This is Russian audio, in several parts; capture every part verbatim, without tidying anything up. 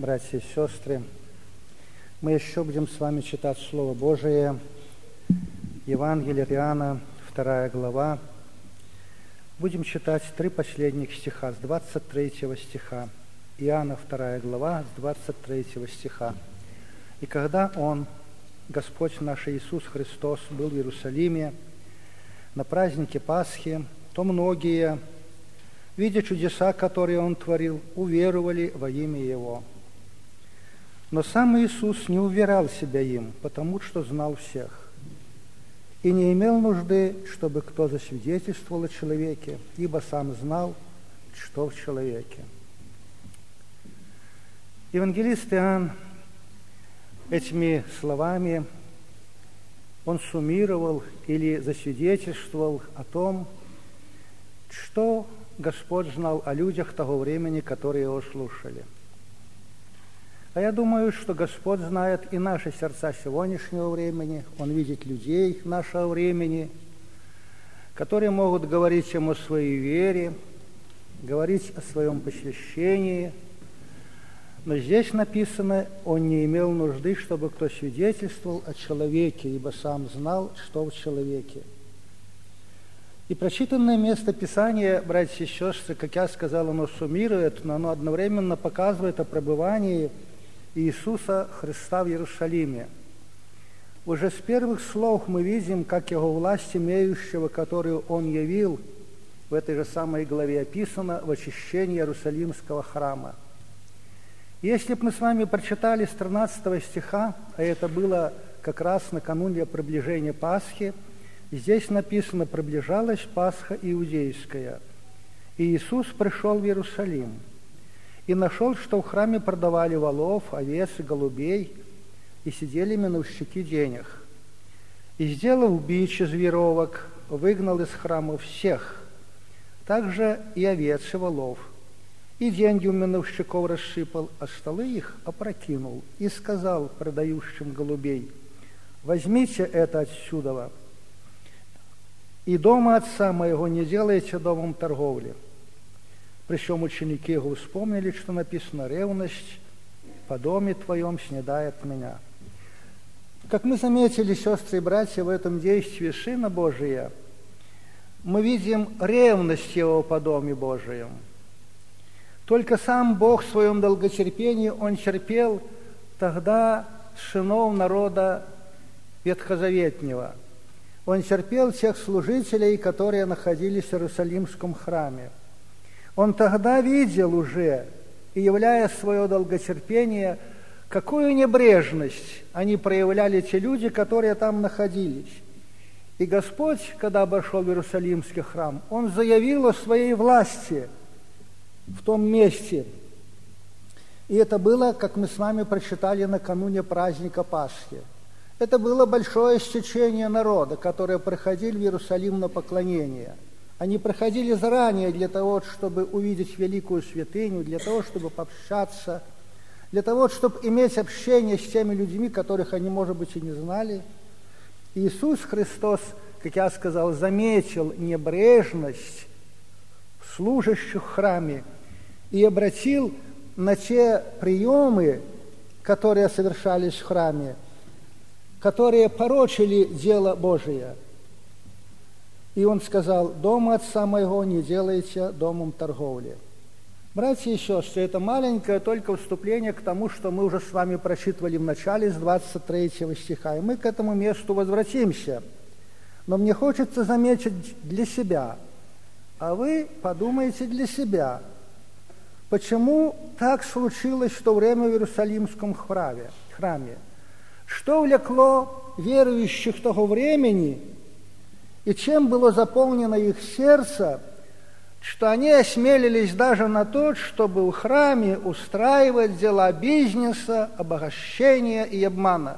братья и сестры, мы еще будем с вами читать Слово Божие, Евангелие от Иоанна, вторая глава. Будем читать три последних стиха, с двадцать третьего стиха. Иоанна, вторая глава, с двадцать третьего стиха. «И когда Он, Господь наш Иисус Христос, был в Иерусалиме на празднике Пасхи, то многие, видя чудеса, которые Он творил, уверовали во имя Его. Но сам Иисус не уверял себя им, потому что знал всех, и не имел нужды, чтобы кто засвидетельствовал о человеке, ибо сам знал, что в человеке». Евангелист Иоанн этими словами он суммировал или засвидетельствовал о том, что Господь знал о людях того времени, которые Его слушали. А я думаю, что Господь знает и наши сердца сегодняшнего времени. Он видит людей нашего времени, которые могут говорить Ему о своей вере, говорить о своем посвящении. Но здесь написано, Он не имел нужды, чтобы кто свидетельствовал о человеке, ибо сам знал, что в человеке. И прочитанное место Писания, братья и сестры, как я сказал, оно суммирует, но оно одновременно показывает о пребывании Иисуса Христа в Иерусалиме. Уже с первых слов мы видим, как Его власть имеющего, которую Он явил, в этой же самой главе описано, в очищении Иерусалимского храма. Если бы мы с вами прочитали с тринадцатого стиха, а это было как раз накануне приближения Пасхи, здесь написано: «Приближалась Пасха иудейская, и Иисус пришел в Иерусалим, и нашел, что в храме продавали волов, овец и голубей, и сидели миновщики денег. И, сделав бич из веровок, выгнал из храма всех, также и овец и волов, и деньги у миновщиков рассыпал, а столы их опрокинул, и сказал продающим голубей: возьмите это отсюда, и дома отца моего не делайте домом торговли». Причем ученики Его вспомнили, что написано: «Ревность по доме Твоем снедает меня». Как мы заметили, сестры и братья, в этом действии Сына Божия мы видим ревность Его по доме Божием. Только сам Бог в своем долготерпении, Он терпел тогда сынов народа ветхозаветнего. Он терпел тех служителей, которые находились в Иерусалимском храме. Он тогда видел уже, и являя свое долготерпение, какую небрежность они проявляли, те люди, которые там находились. И Господь, когда обошел Иерусалимский храм, Он заявил о своей власти в том месте. И это было, как мы с вами прочитали накануне праздника Пасхи. Это было большое стечение народа, которые приходили в Иерусалим на поклонение. Они приходили заранее для того, чтобы увидеть великую святыню, для того, чтобы пообщаться, для того, чтобы иметь общение с теми людьми, которых они, может быть, и не знали. Иисус Христос, как я сказал, заметил небрежность служащих в храме и обратил на те приемы, которые совершались в храме, которые порочили дело Божие. И Он сказал: «Дом отца моего не делайте домом торговли». Братья и сестры, это маленькое только вступление к тому, что мы уже с вами прочитывали в начале с двадцать третьего стиха. И мы к этому месту возвратимся. Но мне хочется заметить для себя, а вы подумайте для себя, почему так случилось в то время в Иерусалимском храме? Что влекло верующих того времени, и чем было заполнено их сердце, что они осмелились даже на то, чтобы в храме устраивать дела бизнеса, обогащения и обмана.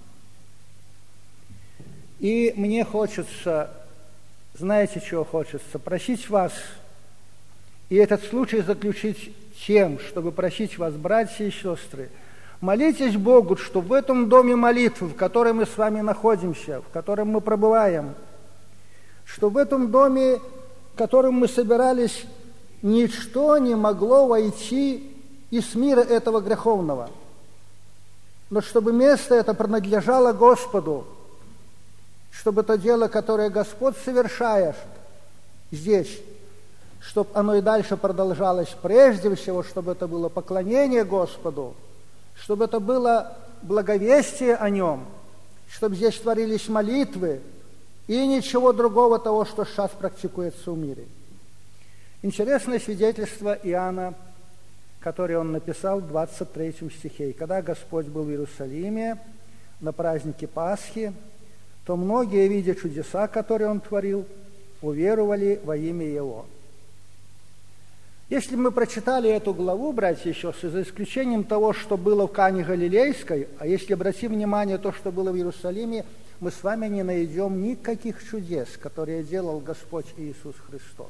И мне хочется, знаете, чего хочется? Просить вас, и этот случай заключить тем, чтобы просить вас, братья и сестры, молитесь Богу, что в этом доме молитвы, в котором мы с вами находимся, в котором мы пребываем, что в этом доме, в котором мы собирались, ничто не могло войти из мира этого греховного, но чтобы место это принадлежало Господу, чтобы то дело, которое Господь совершает здесь, чтобы оно и дальше продолжалось прежде всего, чтобы это было поклонение Господу, чтобы это было благовестие о Нем, чтобы здесь творились молитвы и ничего другого того, что сейчас практикуется в мире. Интересное свидетельство Иоанна, которое он написал в двадцать третьем стихе. «И когда Господь был в Иерусалиме на празднике Пасхи, то многие, видя чудеса, которые Он творил, уверовали во имя Его». Если мы прочитали эту главу, братья и сестры, за исключением того, что было в Кане Галилейской, а если обратим внимание на то, что было в Иерусалиме, мы с вами не найдем никаких чудес, которые делал Господь Иисус Христос.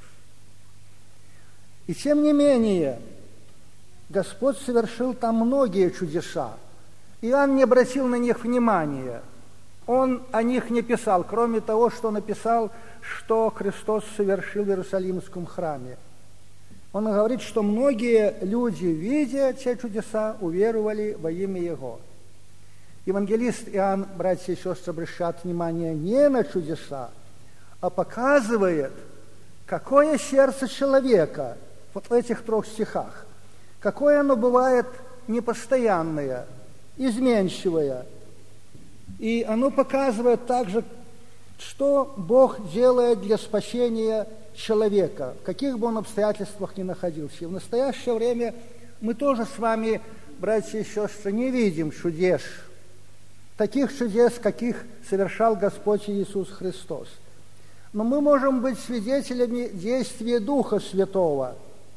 И тем не менее, Господь совершил там многие чудеса. Иоанн не обратил на них внимания. Он о них не писал, кроме того, что написал, что Христос совершил в Иерусалимском храме. Он говорит, что многие люди, видя те чудеса, уверовали во имя Его. Евангелист Иоанн, братья и сестры, обращает внимание не на чудеса, а показывает, какое сердце человека вот в этих трех стихах, какое оно бывает непостоянное, изменчивое. И оно показывает также, что Бог делает для спасения человека, в каких бы он обстоятельствах ни находился. И в настоящее время мы тоже с вами, братья и сестры, не видим чудес, таких чудес, каких совершал Господь Иисус Христос. Но мы можем быть свидетелями действия Духа Святого.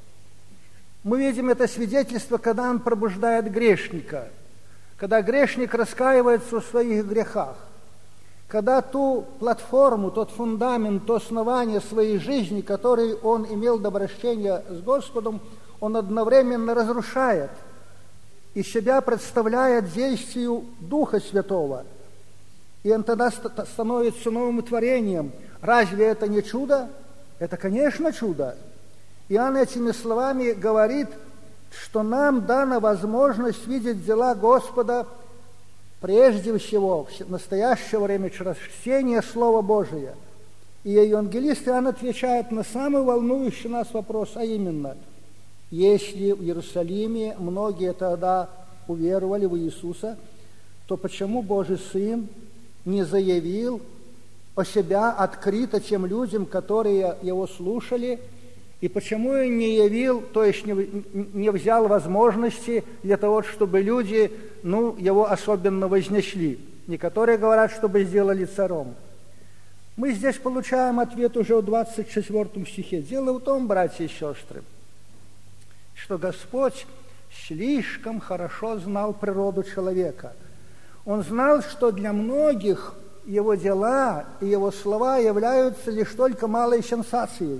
Мы видим это свидетельство, когда Он пробуждает грешника, когда грешник раскаивается в своих грехах, когда ту платформу, тот фундамент, то основание своей жизни, который он имел до обращения с Господом, он одновременно разрушает и себя представляет действию Духа Святого. И он тогда становится новым творением. Разве это не чудо? Это, конечно, чудо. Иоанн этими словами говорит, что нам дана возможность видеть дела Господа прежде всего в настоящее время через чтение Слова Божия. И евангелист Иоанн отвечает на самый волнующий нас вопрос, а именно, если в Иерусалиме многие тогда уверовали в Иисуса, то почему Божий Сын не заявил о себя открыто тем людям, которые Его слушали, и почему он не явил, то есть не, не взял возможности для того, чтобы люди, ну, его особенно вознесли. Некоторые говорят, чтобы сделали царем. Мы здесь получаем ответ уже в двадцать четвёртом стихе. Дело в том, братья и сестры, что Господь слишком хорошо знал природу человека. Он знал, что для многих его дела и его слова являются лишь только малой сенсацией.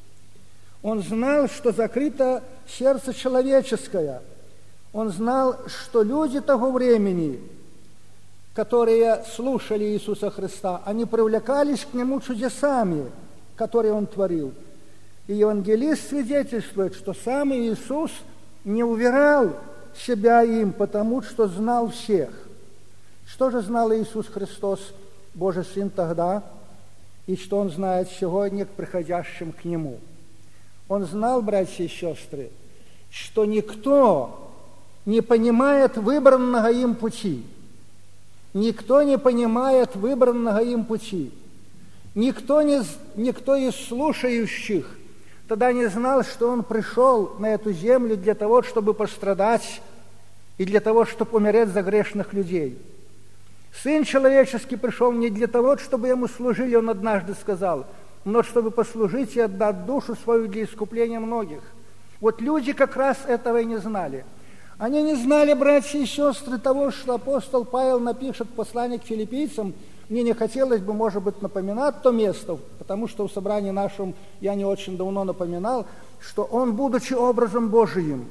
Он знал, что закрыто сердце человеческое. Он знал, что люди того времени, которые слушали Иисуса Христа, они привлекались к Нему чудесами, которые Он творил. И евангелист свидетельствует, что сам Иисус не уверял себя им, потому что знал всех. Что же знал Иисус Христос, Божий Сын, тогда, и что Он знает сегодня к приходящим к Нему? Он знал, братья и сестры, что никто не понимает выбранного им пути. Никто не понимает выбранного им пути. Никто, не, никто из слушающих тогда не знал, что Он пришел на эту землю для того, чтобы пострадать и для того, чтобы умереть за грешных людей. Сын человеческий пришел не для того, чтобы Ему служили, Он однажды сказал, но чтобы послужить и отдать душу свою для искупления многих. Вот люди как раз этого и не знали. Они не знали, братья и сестры, того, что апостол Павел напишет послание к филиппийцам. Мне не хотелось бы, может быть, напоминать то место, потому что в собрании нашем я не очень давно напоминал, что он, будучи образом Божиим,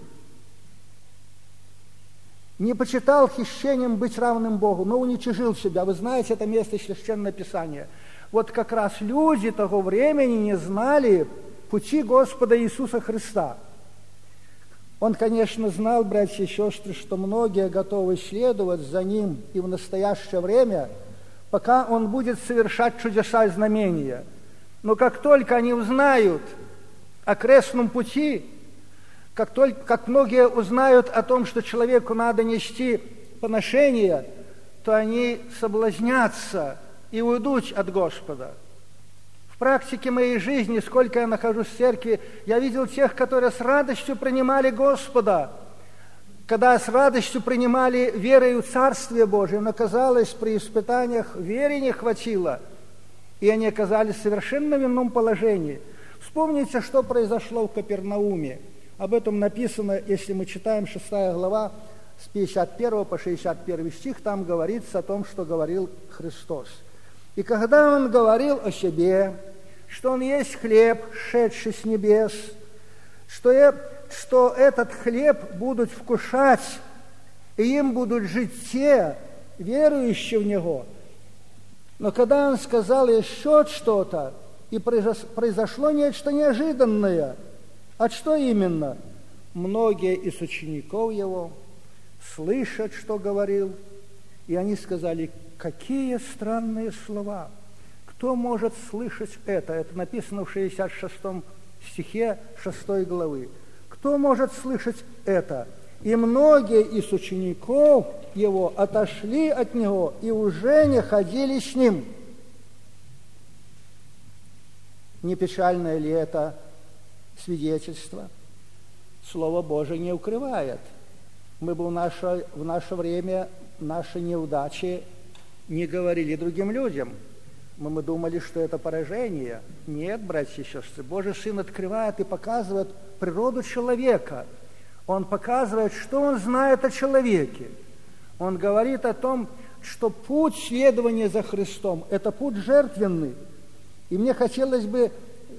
не почитал хищением быть равным Богу, но уничижил себя. Вы знаете это место из Священного Писания. Вот как раз люди того времени не знали пути Господа Иисуса Христа. Он, конечно, знал, братья и сестры, что многие готовы следовать за ним и в настоящее время, пока он будет совершать чудеса и знамения. Но как только они узнают о крестном пути, как, только, как многие узнают о том, что человеку надо нести поношение, то они соблазнятся и уйдут от Господа. В практике моей жизни, сколько я нахожусь в церкви, я видел тех, которые с радостью принимали Господа, когда с радостью принимали верою Царствие Божие, но, казалось, при испытаниях веры не хватило, и они оказались в совершенно ином положении. Вспомните, что произошло в Капернауме. Об этом написано, если мы читаем шестая глава, с пятьдесят первого по шестьдесят первый стих, там говорится о том, что говорил Христос. И когда Он говорил о себе, что Он есть хлеб, шедший с небес, что, я, что этот хлеб будут вкушать, и им будут жить те, верующие в Него. Но когда Он сказал еще что-то, и произошло нечто неожиданное, а что именно? Многие из учеников Его слышат, что говорил, и они сказали: какие странные слова! Кто может слышать это? Это написано в шестьдесят шестом стихе шестой главы. Кто может слышать это? И многие из учеников Его отошли от Него и уже не ходили с Ним. Не печальное ли это свидетельство? Слово Божие не укрывает. Мы бы в наше, в наше время наши неудачи не говорили другим людям. Мы, мы думали, что это поражение. Нет, братья и сестры, Божий Сын открывает и показывает природу человека. Он показывает, что Он знает о человеке. Он говорит о том, что путь следования за Христом – это путь жертвенный. И мне хотелось бы,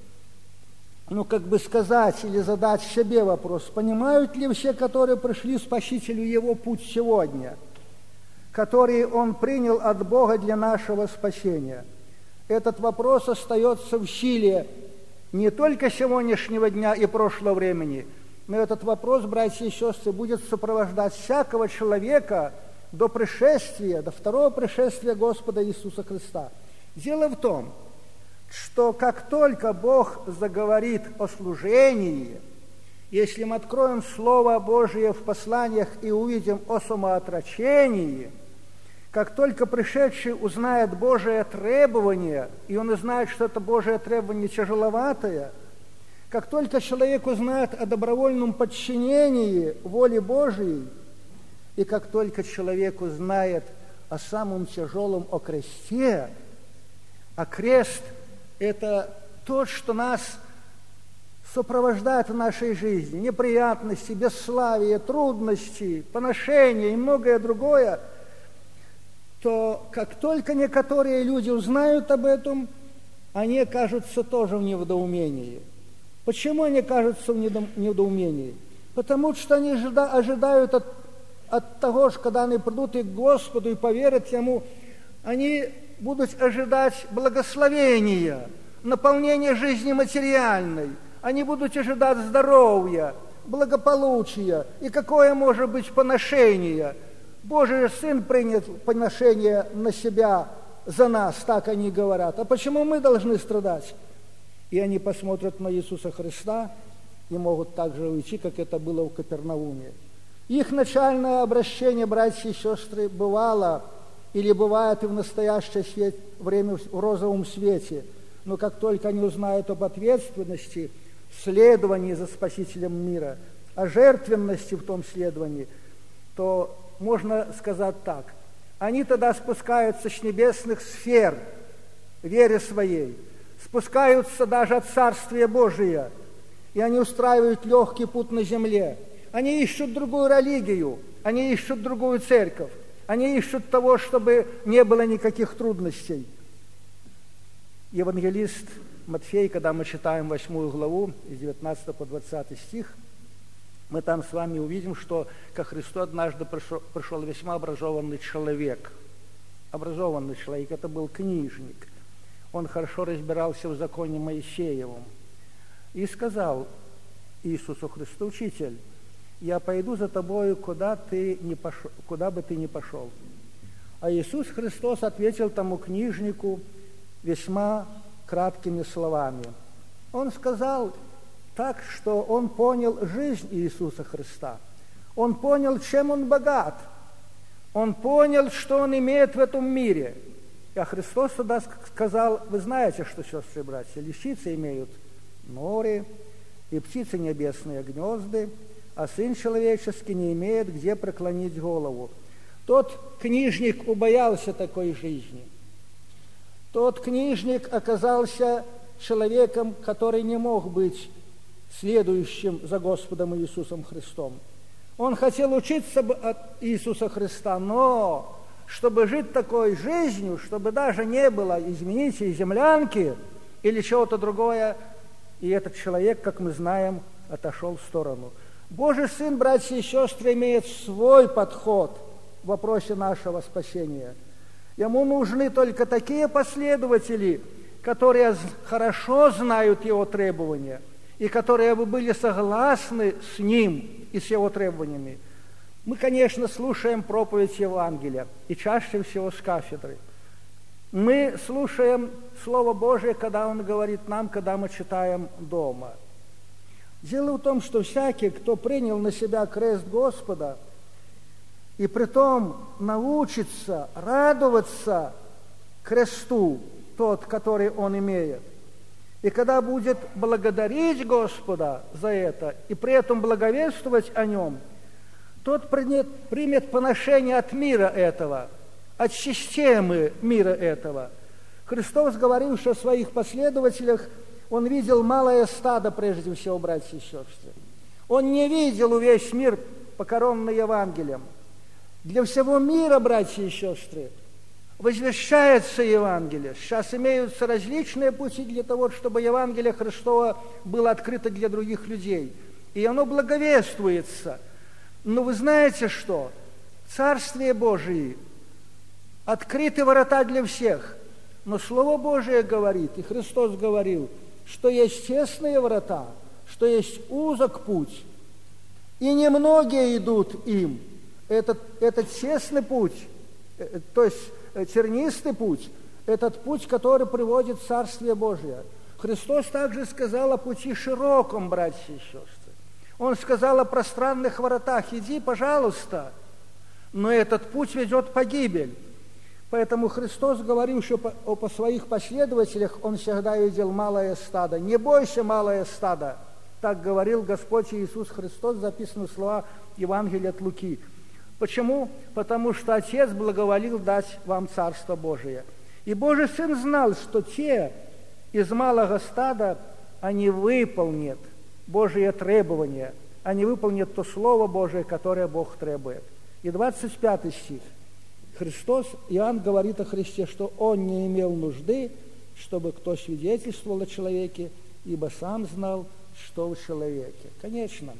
ну, как бы сказать или задать себе вопрос, понимают ли все, которые пришли Спасителю Его путь сегодня, который Он принял от Бога для нашего спасения? Этот вопрос остается в силе не только сегодняшнего дня и прошлого времени, но этот вопрос, братья и сестры, будет сопровождать всякого человека до пришествия, до второго пришествия Господа Иисуса Христа. Дело в том, что как только Бог заговорит о служении, если мы откроем Слово Божие в посланиях и увидим о самоотречении, как только пришедший узнает Божие требование, и он узнает, что это Божие требование тяжеловатое, как только человек узнает о добровольном подчинении воле Божией, и как только человек узнает о самом тяжелом, о кресте, а крест – это то, что нас сопровождает в нашей жизни, неприятности, бесславие, трудности, поношения и многое другое, то как только некоторые люди узнают об этом, они окажутся тоже в недоумении. Почему они окажутся в недоумении? Потому что они ожидают от, от того, что когда они придут и к Господу и поверят Ему, они будут ожидать благословения, наполнения жизни материальной, они будут ожидать здоровья, благополучия, и какое может быть поношение. Божий Сын принял поношение на себя за нас, так они говорят. А почему мы должны страдать? И они посмотрят на Иисуса Христа и могут так же уйти, как это было в Капернауме. Их начальное обращение, братья и сестры, бывало или бывает и в настоящее свет, время в розовом свете. Но как только они узнают об ответственности в следовании за Спасителем мира, о жертвенности в том следовании, то можно сказать так: они тогда спускаются с небесных сфер вере своей, спускаются даже от Царствия Божия, и они устраивают легкий путь на земле. Они ищут другую религию, они ищут другую церковь, они ищут того, чтобы не было никаких трудностей. Евангелист Матфей, когда мы читаем восьмую главу, с девятнадцатого по двадцатый стих, мы там с вами увидим, что ко Христу однажды пришел, пришел весьма образованный человек. Образованный человек, это был книжник. Он хорошо разбирался в законе Моисеевом. И сказал Иисусу Христу: «Учитель, я пойду за тобою, куда, ты не пошел, куда бы ты ни пошел. А Иисус Христос ответил тому книжнику весьма краткими словами. Он сказал так, что он понял жизнь Иисуса Христа. Он понял, чем он богат. Он понял, что он имеет в этом мире. А Христос тогда сказал: вы знаете, что, сестры и братья, лисицы имеют норы, и птицы небесные гнезды, а Сын Человеческий не имеет где преклонить голову. Тот книжник убоялся такой жизни. Тот книжник оказался человеком, который не мог быть следующим за Господом Иисусом Христом. Он хотел учиться от Иисуса Христа, но чтобы жить такой жизнью, чтобы даже не было, извините, землянки или чего-то другое, и этот человек, как мы знаем, отошел в сторону. Божий Сын, братья и сестры, имеет свой подход в вопросе нашего спасения. Ему нужны только такие последователи, которые хорошо знают Его требования и которые бы были согласны с Ним и с Его требованиями. Мы, конечно, слушаем проповедь Евангелия, и чаще всего с кафедры. Мы слушаем Слово Божие, когда Он говорит нам, когда мы читаем дома. Дело в том, что всякий, кто принял на себя крест Господа, и притом научится радоваться кресту, тот, который он имеет, и когда будет благодарить Господа за это, и при этом благовествовать о Нем, тот примет, примет поношение от мира этого, от системы мира этого. Христос, говоривший о своих последователях, Он видел малое стадо, прежде всего, братья и сестры. Он не видел весь мир, покоренный Евангелием. Для всего мира, братья и сестры, возвещается Евангелие. Сейчас имеются различные пути для того, чтобы Евангелие Христово было открыто для других людей. И оно благовествуется. Но вы знаете что? Царствие Божие, открыты ворота для всех. Но Слово Божие говорит, и Христос говорил, что есть тесные врата, что есть узок путь, и немногие идут им. Этот, этот тесный путь, то есть тернистый путь, этот путь, который приводит в Царствие Божие. Христос также сказал о пути широком, братья и сестры. Он сказал о пространных воротах: иди, пожалуйста, но этот путь ведет в погибель. Поэтому Христос говорил, что по, о, по своих последователях Он всегда видел малое стадо. Не бойся, малое стадо. Так говорил Господь Иисус Христос, записаны слова Евангелия от Луки. Почему? Потому что Отец благоволил дать вам Царство Божие. И Божий Сын знал, что те из малого стада, они выполнят Божие требования, они выполнят то Слово Божие, которое Бог требует. И двадцать пятый стих. Христос, Иоанн говорит о Христе, что Он не имел нужды, чтобы кто свидетельствовал о человеке, ибо сам знал, что в человеке. Конечно,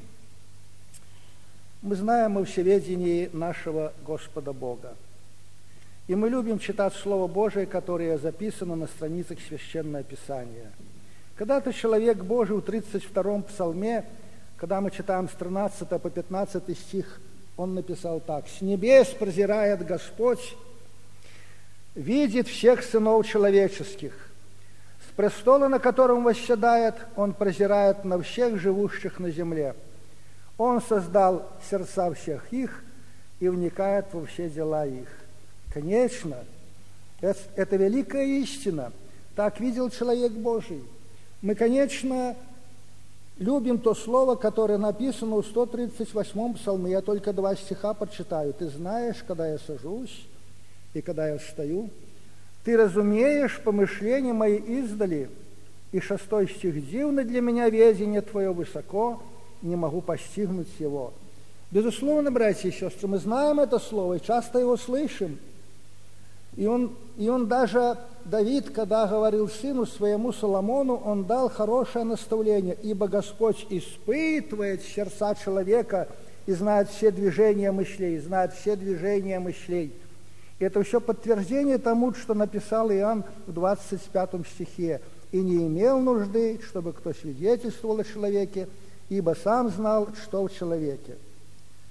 мы знаем о всеведении нашего Господа Бога. И мы любим читать Слово Божие, которое записано на страницах Священного Писания. Когда-то человек Божий в тридцать втором псалме, когда мы читаем с тринадцатого по пятнадцатый стих, он написал так: «С небес прозирает Господь, видит всех сынов человеческих. С престола, на котором восседает, Он прозирает на всех живущих на земле. Он создал сердца всех их и вникает во все дела их». Конечно, это великая истина. Так видел человек Божий. Мы, конечно, любим то слово, которое написано в сто тридцать восьмом псалме. Я только два стиха прочитаю. «Ты знаешь, когда я сажусь и когда я встаю. Ты разумеешь помышления мои издали». И шестой стих: «Дивно для меня ведение Твое высоко, не могу постигнуть его». Безусловно, братья и сестры, мы знаем это слово и часто его слышим. И он, и он даже, Давид, когда говорил сыну своему Соломону, он дал хорошее наставление: «Ибо Господь испытывает сердца человека и знает все движения мыслей, знает все движения мыслей». И это все подтверждение тому, что написал Иоанн в двадцать пятом стихе: «И не имел нужды, чтобы кто свидетельствовал о человеке, ибо сам знал, что в человеке».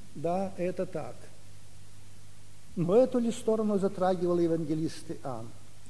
Да, это так. Но эту ли сторону затрагивал евангелист Иоанн?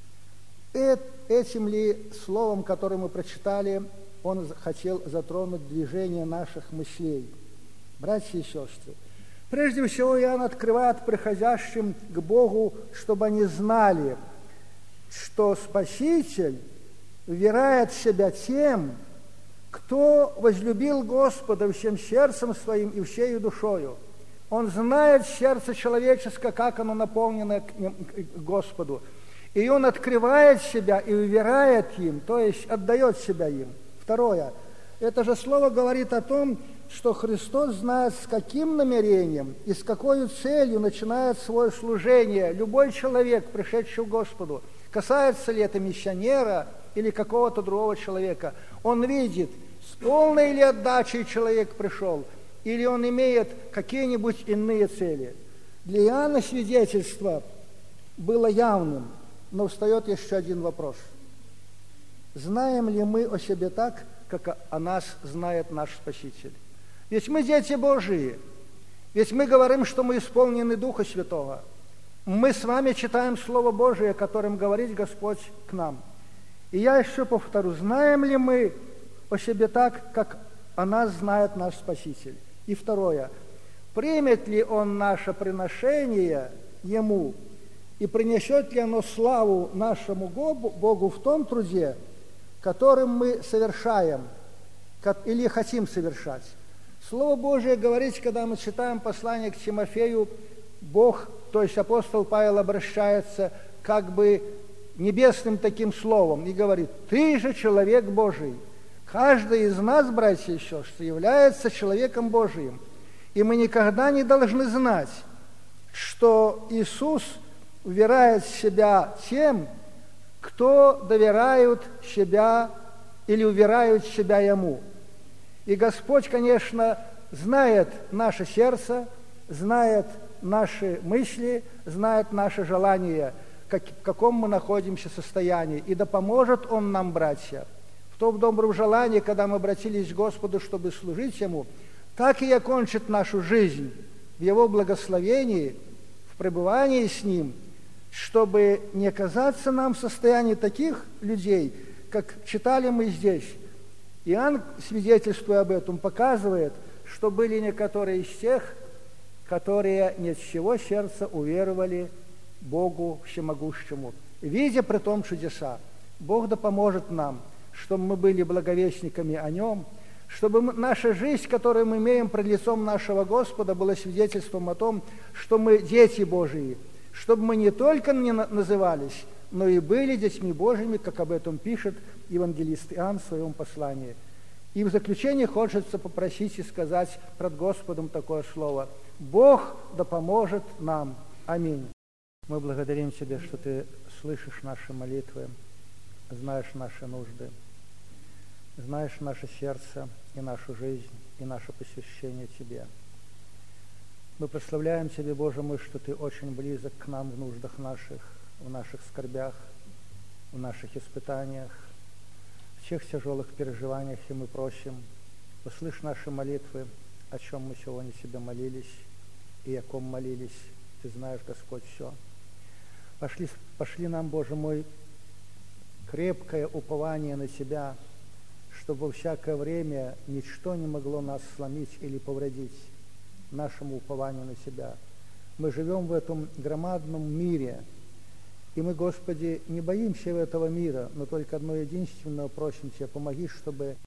Этим ли словом, которое мы прочитали, он хотел затронуть движение наших мыслей? Братья и сестры, прежде всего Иоанн открывает приходящим к Богу, чтобы они знали, что Спаситель уверяет себя тем, кто возлюбил Господа всем сердцем своим и всею душою. Он знает сердце человеческое, как оно наполнено к Господу. И он открывает себя и уверяет им, то есть отдает себя им. Второе. Это же слово говорит о том, что Христос знает, с каким намерением и с какой целью начинает свое служение любой человек, пришедший к Господу. Касается ли это миссионера или какого-то другого человека. Он видит, с полной ли отдачей человек пришел, или он имеет какие-нибудь иные цели. Для Иоанна свидетельство было явным, но встает еще один вопрос. Знаем ли мы о себе так, как о нас знает наш Спаситель? Ведь мы дети Божии, ведь мы говорим, что мы исполнены Духа Святого. Мы с вами читаем Слово Божие, которым говорит Господь к нам. И я еще повторю, знаем ли мы о себе так, как о нас знает наш Спаситель? И второе, примет ли Он наше приношение Ему, и принесет ли оно славу нашему Богу в том труде, которым мы совершаем или хотим совершать? Слово Божие говорит, когда мы читаем послание к Тимофею, Бог, то есть апостол Павел, обращается как бы небесным таким словом и говорит: «Ты же человек Божий». Каждый из нас, братья и сестры, является человеком Божиим. И мы никогда не должны знать, что Иисус уверяет себя тем, кто доверяют себя или уверяют себя Ему. И Господь, конечно, знает наше сердце, знает наши мысли, знает наши желания, как, в каком мы находимся состоянии. И да поможет Он нам, братья, в том добром желании, когда мы обратились к Господу, чтобы служить Ему, так и окончит нашу жизнь в Его благословении, в пребывании с Ним, чтобы не оказаться нам в состоянии таких людей, как читали мы здесь. Иоанн, свидетельствуя об этом, показывает, что были некоторые из тех, которые ни от всего сердца уверовали Богу Всемогущему, видя при том чудеса. Бог да поможет нам, чтобы мы были благовестниками о Нем, чтобы наша жизнь, которую мы имеем пред лицом нашего Господа, была свидетельством о том, что мы дети Божии, чтобы мы не только не назывались, но и были детьми Божьими, как об этом пишет евангелист Иоанн в своем послании. И в заключение хочется попросить и сказать пред Господом такое слово: Бог да поможет нам. Аминь. Мы благодарим Тебя, что Ты слышишь наши молитвы, знаешь наши нужды, знаешь наше сердце и нашу жизнь, и наше посвящение Тебе. Мы прославляем Тебя, Боже мой, что Ты очень близок к нам в нуждах наших, в наших скорбях, в наших испытаниях, в всех тяжелых переживаниях, и мы просим, услышь наши молитвы, о чем мы сегодня Тебе молились и о ком молились. Ты знаешь, Господь, все. Пошли, пошли нам, Боже мой, крепкое упование на Тебя, чтобы во всякое время ничто не могло нас сломить или повредить нашему упованию на Тебя. Мы живем в этом громадном мире, и мы, Господи, не боимся этого мира, но только одно единственное просим Тебя: помоги, чтобы